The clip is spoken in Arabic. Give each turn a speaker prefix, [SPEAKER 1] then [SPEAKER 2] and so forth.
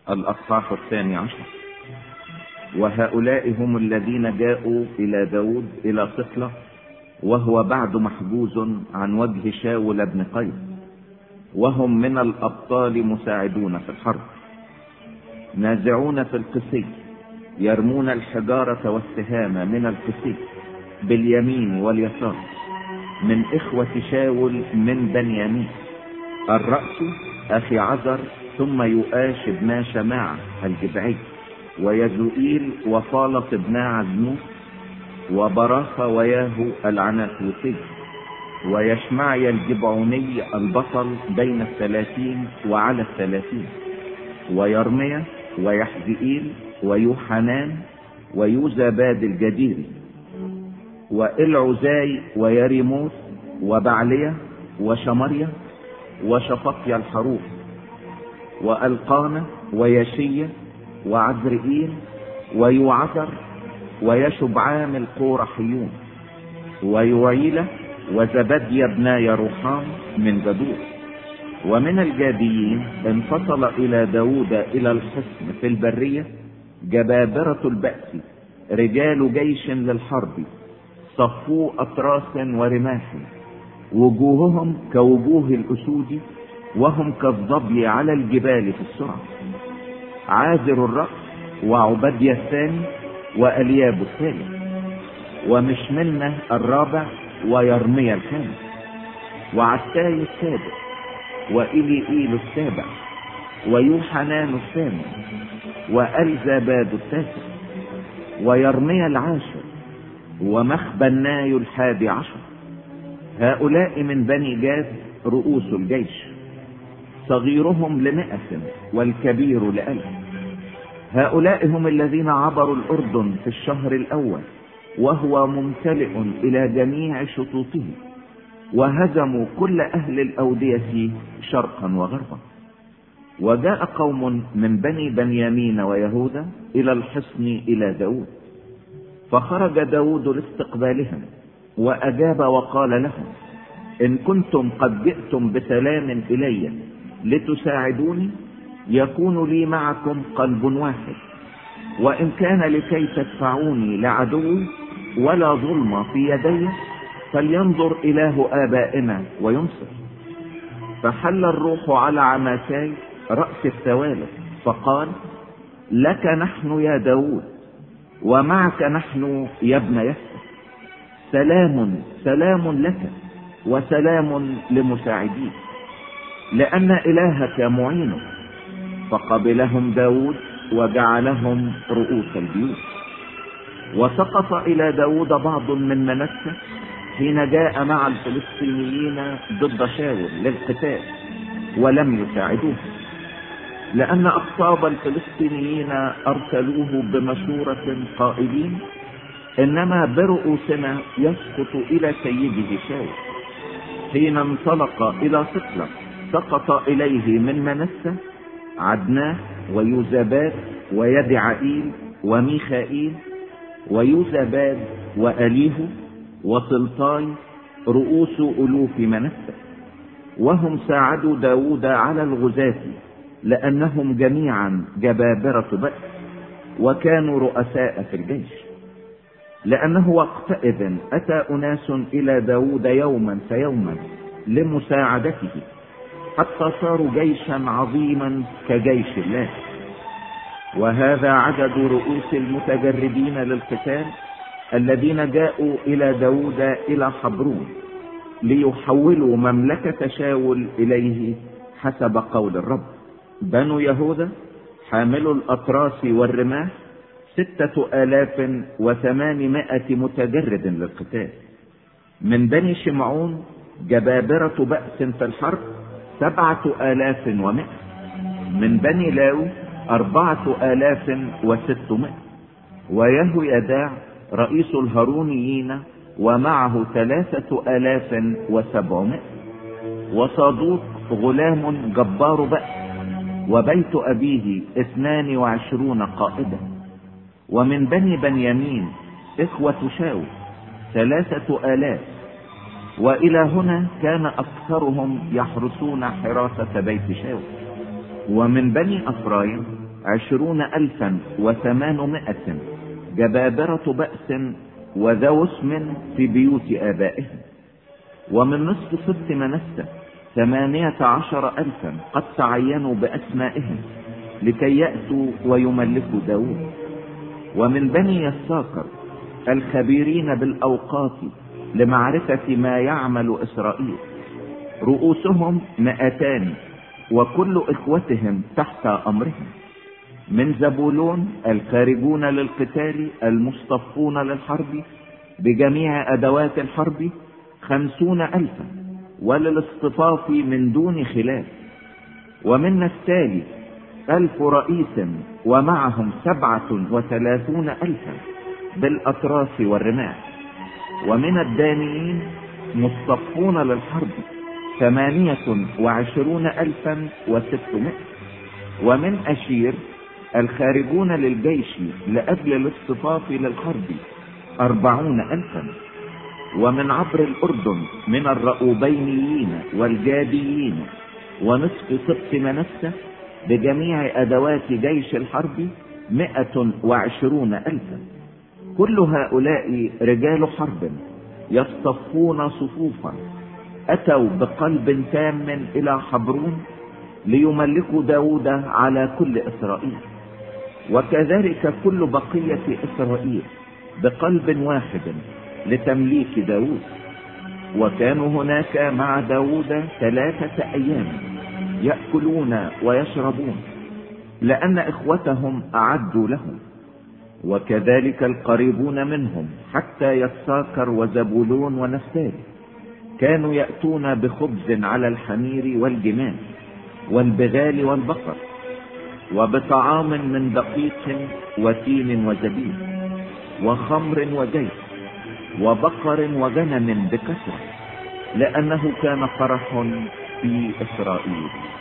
[SPEAKER 1] الأصحاح 12. وهؤلاء هم الذين جاءوا إلى داود إلى صقلة وهو بعد محجوز عن وجه شاول بن قيس، وهم من الأبطال مساعدون في الحرب، نازعون في القسي، يرمون الحجارة والسهام من القسي باليمين واليسار، من إخوة شاول من بنيامين. الرأس أخي عزر، ثم يؤاش بن شماع الجبعي، ويزوئيل وفالط بن عزنوس، وبراخ وياهو العناثوسي، ويشمعي الجبعوني البطل بين 30 وعلى 30، ويرميا ويحزئيل ويوحنان ويوزاباد الجديري، وإلعزاي ويريموس وبعلية وشمريا وشفطيا الحروف، وألقانة ويشية وعزرئيل ويوعزر ويشبعام القورحيون، ويوعيلة وزبديا بن يروحام من جدور. ومن الجاديين انفصل إلى داود إلى الحصن في البرية جبابرة البأس، رجال جيش للحرب، صفوا أطراس ورماح، وجوههم كوجوه الأسود، وهم كالظبي على الجبال في السرعة. عازر الرأس وعبديا الثاني وألياب الثالث، ومشمنة الرابع ويرميا الخامس، وعساي السادس وإليئيل السابع، ويوحنان الثامن، وألزاباد التاسع، ويرميا العاشر، ومخبناي 11. هؤلاء من بني جاد رؤوس الجيش، صغيرهم 100 والكبير 1000. هؤلاء هم الذين عبروا الأردن في الشهر الأول وهو ممتلئ إلى جميع شطوطه، وهزموا كل أهل الأودية شرقا وغربا. وجاء قوم من بني بنيامين ويهوذا إلى الحصن إلى داود، فخرج داود لاستقبالهم، وأجاب وقال لهم: إن كنتم قد جئتم بسلام إلي لتساعدوني، يكون لي معكم قلب واحد، وإن كان لكي تدفعوني لعدوي ولا ظلم في يدي، فلينظر إله آبائنا وينصر. فحل الروح على عماساي رأس الثوالث، فقال: لك نحن يا داود، ومعك نحن يا ابن يسر، سلام سلام لك وسلام لمساعديك، لأن إلهك معينك. فقبلهم داود وجعلهم رؤوس البيوت. وسقط إلى داود بعض من منسة حين جاء مع الفلسطينيين ضد شاول للقتال، ولم يساعدوه، لأن أقطاب الفلسطينيين أرسلوه بمشورة قائلين: إنما برؤوسنا يسقط إلى سيده شاول. حين انطلق إلى صقلة سقط إليه من منسة عدناه ويوزاباد ويدعائيل وميخائيل ويوزاباد وأليه وسلطاي رؤوس ألوف منسة، وهم ساعدوا داود على الغزاة، لأنهم جميعا جبابرة بأس، وكانوا رؤساء في الجيش. لأنه وقتئذ أتى أناس إلى داود يوما فيوما لمساعدته، حتى صاروا جيشا عظيما كجيش الله. وهذا عدد رؤوس المتجردين للقتال الذين جاءوا إلى داود إلى حبرون ليحولوا مملكة شاول إليه حسب قول الرب. بنو يهوذا حاملوا الأطراس والرماح 6800 متجرد للقتال. من بني شمعون جبابرة بأس في الحرب 7100. من بني لاوي 4600. ويهويداع رئيس الهارونيين ومعه 3700. وصادوق غلام جبار بأس، وبيت أبيه 22 قائدا. ومن بني بنيامين إخوة شاول 3000. وإلى هنا كان أكثرهم يحرسون حراسة بيت شاول. ومن بني أفرايم 20,800 جبابرة بأس وذو اسم في بيوت آبائهم. ومن نصف سبط منسى 18,000 قد تعينوا بأسمائهم لكي يأتوا ويملكوا داود. ومن بني يساكر الخبيرين بالأوقات لمعرفة ما يعمل إسرائيل، رؤوسهم 200 وكل إخوتهم تحت أمرهم. من زبولون الخارجون للقتال المصطفون للحرب بجميع أدوات الحرب 50,000 وللاصطفاف من دون خلاف. ومن نفتالي 1000 رئيس ومعهم 37,000 بالأطراس والرماح. ومن الدانيين مصطفون للحرب 28,600. ومن أشير الخارجون للجيش لأجل الاصطفاف للحرب 40,000. ومن عبر الأردن من الرأوبينيين والجاديين ونصف سبط منسى بجميع أدوات جيش الحرب 120,000. كل هؤلاء رجال حرب يصطفون صفوفا، أتوا بقلب تام إلى حبرون ليملكوا داود على كل إسرائيل، وكذلك كل بقية إسرائيل بقلب واحد لتمليك داود. وكانوا هناك مع داود 3 أيام يأكلون ويشربون، لأن إخوتهم أعدوا لهم، وكذلك القريبون منهم حتى يساكر وزبولون ونفتالي كانوا يأتون بخبز على الحمير والجمال والبغال والبقر، وبطعام من دقيق وتين وزبيب وخمر وجيش وبقر وغنم بكثرة، لأنه كان فرح في إسرائيل.